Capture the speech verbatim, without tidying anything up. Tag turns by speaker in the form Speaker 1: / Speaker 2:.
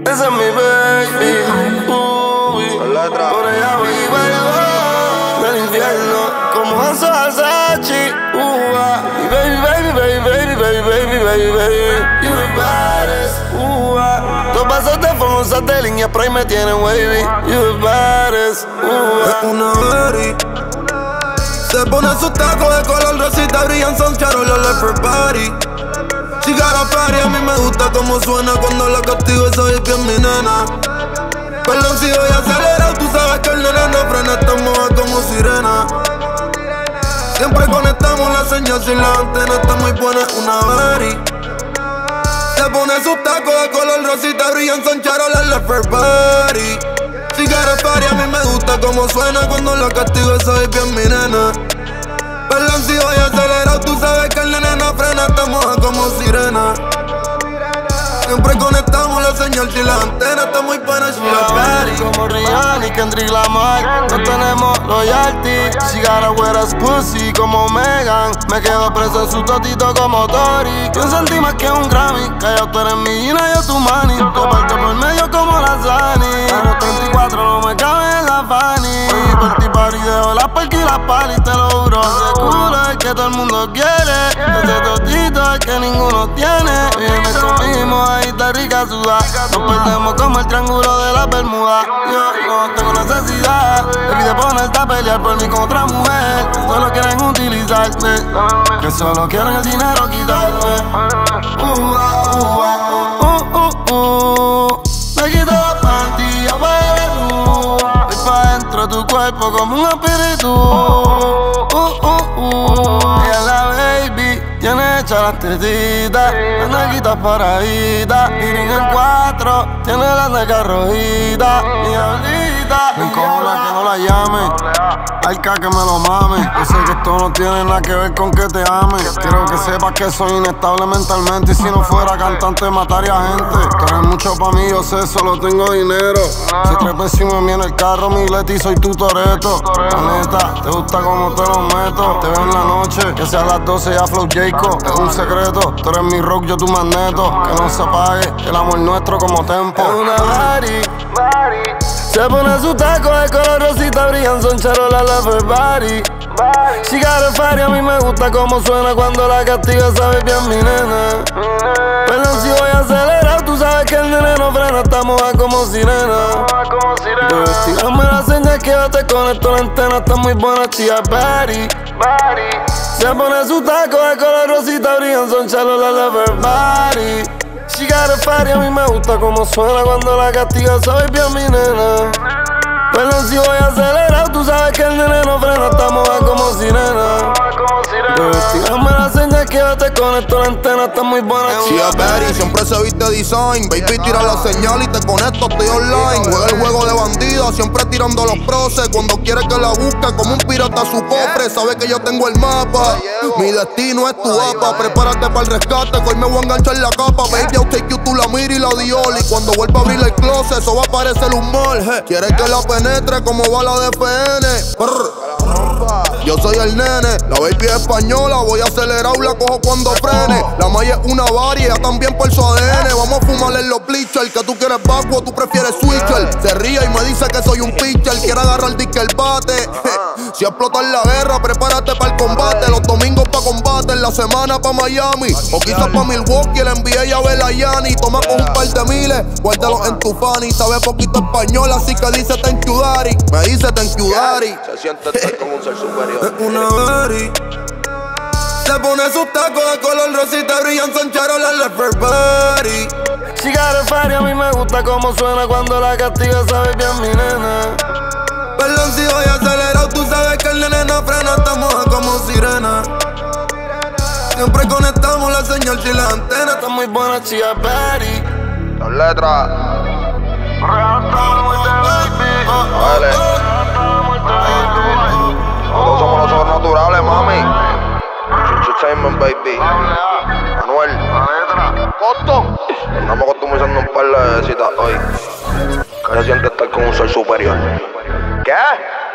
Speaker 1: Esa es mi baby. Uy, por ella vivo del infierno como Hanzo Hasachi. Uh, ah. Mi baby, baby, baby, baby, baby, baby, baby, baby. You the baddest. Uh, ah. Dos pasos de famosa de línea pro y me tienen wavy. You the baddest. Uh, ah.
Speaker 2: Es una berry. Se pone sus tacos de color rosita, brillan, son charolas left her body. She got a party, a mí me gusta como suena cuando la castigo, esa es bien mi nena. Perdón si voy acelerado, tú sabes que el nene no frena, estamos como sirena. Siempre conectamos la señal sin la antena, está muy buena, una berry. Se pone sus tacos de color rosita, brillan, son charolas left her body. She got a party, a mí me gusta como suena cuando la castigo, esa es bien mi nena. Perdón si voy acelerado, tú sabes que el nene no frena, estamos como sirena. Siempre conectamos la señal si la antena está muy buena.
Speaker 1: Como Rihanna y Kendrick Lamar, no tenemos loyalty. She got a wet ass pussy como Megan. Me quedo preso en su totito como Tori. Yo sentí más que un Grammy. Callao, tú eres mi Gina, yo tu money. Te parto por medio como la Zani. A los treinta y cuatro no me cabe en la Fanny. Y por ti party dejo las parky y las pali, te lo juro. Ese culo es que todo el mundo quiere. Ese totito es que ninguno tiene. Y en eso mismo ahí está rica sudá. Nos perdemos como el triángulo de la Bermuda. Yo no tengo necesidad de ponerte a pelear por mí con otra mujer. Solo quieren utilizarme, que solo quieren el dinero quitarme. Uh, uh, uh, uh, uh, uh. Me quito la pantilla para la luz. Voy pa' dentro de tu cuerpo como un espíritu. Uh, uh, uh. Ella es la baby, tiene hecha las tetitas, las nalguitas paraditas. Y en el cuatro, tiene las nalgas rojitas. Mi diablita, me encojona que no la llame, arca que me lo mame. Yo sé que esto no tiene nada que ver con que te ame. Quiero que sepas que soy inestable mentalmente. Y si no fuera cantante mataría gente. Tú eres mucho pa' mí, yo sé, solo tengo dinero. Se trepa encima de mí en el carro, mi Leti, soy tu Toreto. La neta, te gusta como te lo meto. Te veo en la noche, que sea a las doce ya flow Jacob. Es un secreto, tú eres mi rock, yo tu magneto. Que no se apague, el amor nuestro como tempo. Es una body, se pone su taco de color rosita, brillan, son charolas left her body. She got a party, a mí me gusta como suena cuando la castiga, sabes bien mi nena. Perdón si voy acelerado, tú sabes que el nene no frena, estamos a como sirena. Tírame la señal que yo te conecto, la antena está muy buena, tía Betty. Se pone su taco de color rosita, brillan, son charolas left her body. She got a party, a mí me gusta como suena cuando la castiga, sabes bien mi nena. Perdón si voy acelerado, tú sabes que el nene no frena, estamos a como sirena. Tírame la señal que yo te conecto, la antena está muy buena.
Speaker 2: Si es Betty, siempre se viste design. Baby, tira la señal y te conecto, estoy online. Juega el juego de bandida, siempre tirando los proces. Cuando quiere que la busque, como un pirata su cofre. Sabe que yo tengo el mapa, mi destino es tu apa. Prepárate para el rescate, que hoy me voy a enganchar la capa. Baby, I'll take you to la mira y la Dior. Y cuando vuelva a abrir el closet, eso va a parecer un mall. Quiere que la penetre como bala de F N. Brr. Yo soy el nene, la baby es española, voy a acelerar, la cojo cuando frene. La maya es una varia, ella también por su A D N. Vamos a fumar en los bleachers, que tú quieres bajo, tú prefieres switcher. Se ríe y me dice que soy un pitcher, quiere agarrar disque el bate. Si explota en la guerra, prepárate para el combate. Los domingos pa' combate, en la semana pa' Miami. O quizás pa' Milwaukee, le envié ya a ver a Yanni. Toma con un par de miles, guárdalos en tu fanny. Sabe poquito español, así que dice thank you daddy. Me dice thank you daddy.
Speaker 3: Se siente estar como un ser superior.
Speaker 2: Es una berry. Se pone sus tacos de color rosita, brillan, son charolas left her body.
Speaker 1: She got a party, a mí me gusta como suena cuando la castiga, sabes bien mi nena.
Speaker 2: Perdón si voy acelerado, tú sabes que el nene no frena, estamos como sirena. Siempre conectamos la señal si la antena está muy buena, chia Betty.
Speaker 3: Las letras. Vale. Nosotros somos los sobrenaturales, mami. Entertainment, baby. Manuel. Coston. Andamos costumizando un par de citas hoy. Que se siente estar con un ser superior. ¿Qué?